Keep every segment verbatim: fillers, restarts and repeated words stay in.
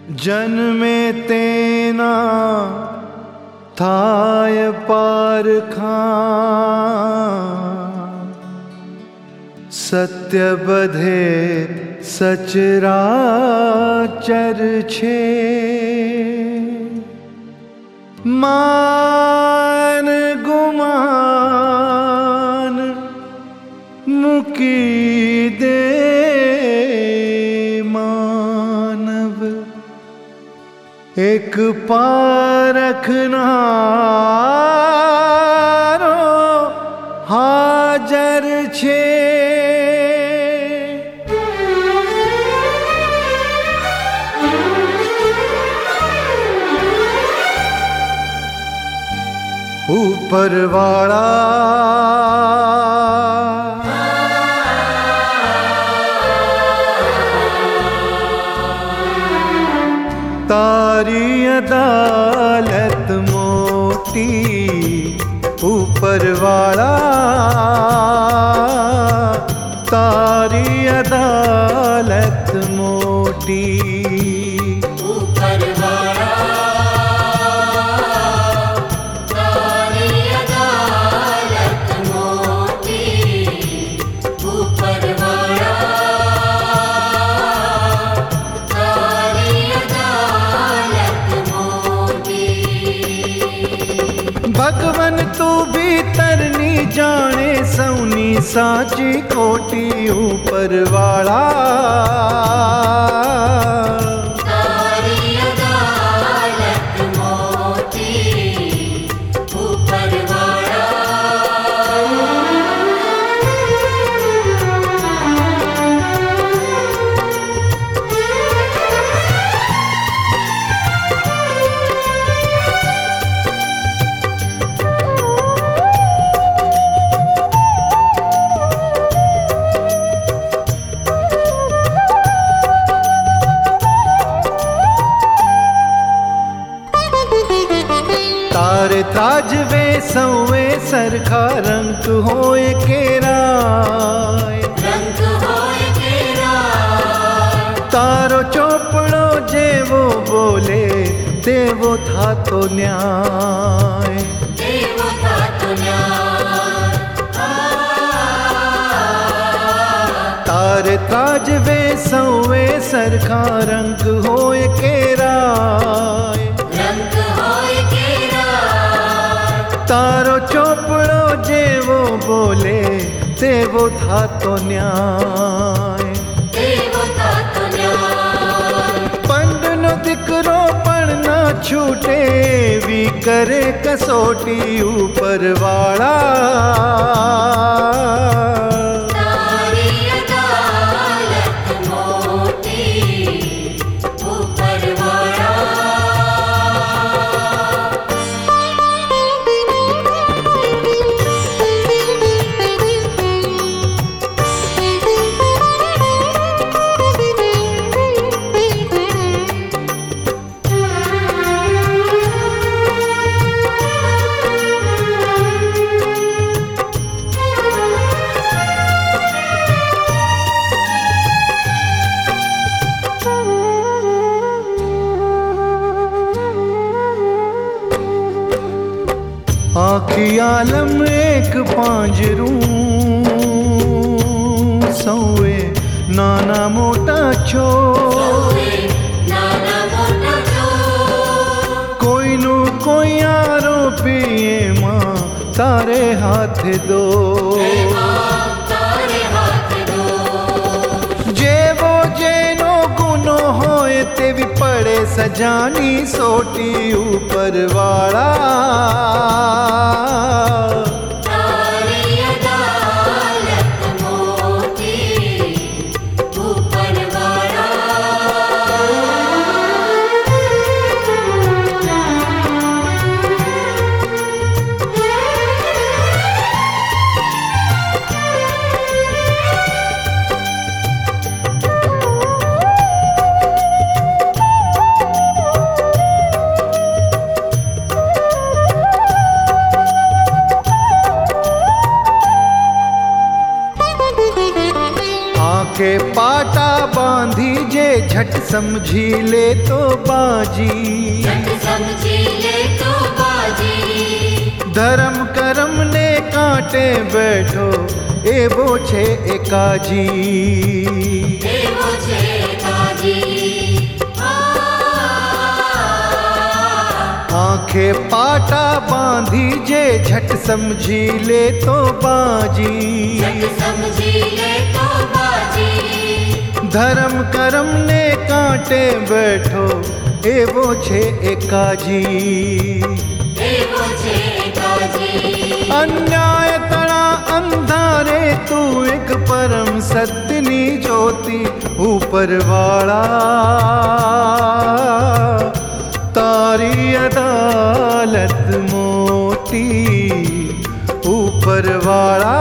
जन्मे तेना थाय पारखा, सत्य बधे सचराचर छे। मान गुमान मुकी दे मानव, एक पारखनारो हाजर छे। ऊपर वाला तारी अदालत मोटी, ऊपर वाला तारी अदालत मोटी। भगवन तू भीतर नी जाने सौनी साची कोटी, ऊपर वाला तारी अदालत मोटी, ऊपर वाला। तारे ताजवे सौवे सरखा रंग होए केराय, रंग होए केराय। तारो चोपड़ो जेवो बोले देवो था तो न्याय, देवो था तो न्याय। तारे ताजवे सौवे सरखा रंग होए केराय, रंग होए केराय। तारो चोपड़ो जेवो बोले देवो था तो न्याय, देवो था तो न्याय। पंड नो दिकरो पण ना छूटे, वी करे कसोटी ऊपर वाला तारी अदालत मोटी, ऊपर वाला। आखी आलम एक पांजरू, सौवे नाना मोटा छो, नाना मोटा छो। कोई नु कोई आरो पिए मां तारे हाथ दो, तारे हाथ दो। जेवो जेनो गुनो होए ते भी पड़े सजानी सोटी, ऊपर वाला तारी अदालत मोटी, ऊपर वाला। झट समझी ले तो बाजी, झट समझी ले तो बाजी। धर्म करम ने कांटे बैठो एवो छे एकाजी, एवो छे एकाजी। आंखें पाटा बांधी जे झट समझी ले तो बाजी, झट समझी ले तो बाजी। धर्म करम ने कांटे बैठो एवो छे एकाजी, एवो छे एकाजी। अन्याय तड़ा अंधारे तू एक परम सत्यनी ज्योति ऊपर वाला तारी अदालत मोटी, ऊपर वाला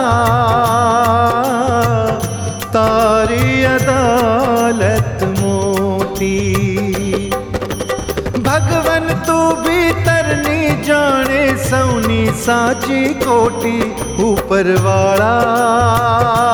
तारी अदालत मोटी। भगवन तू भीतर नी जाने सौनी साची कोटी ऊपर वाला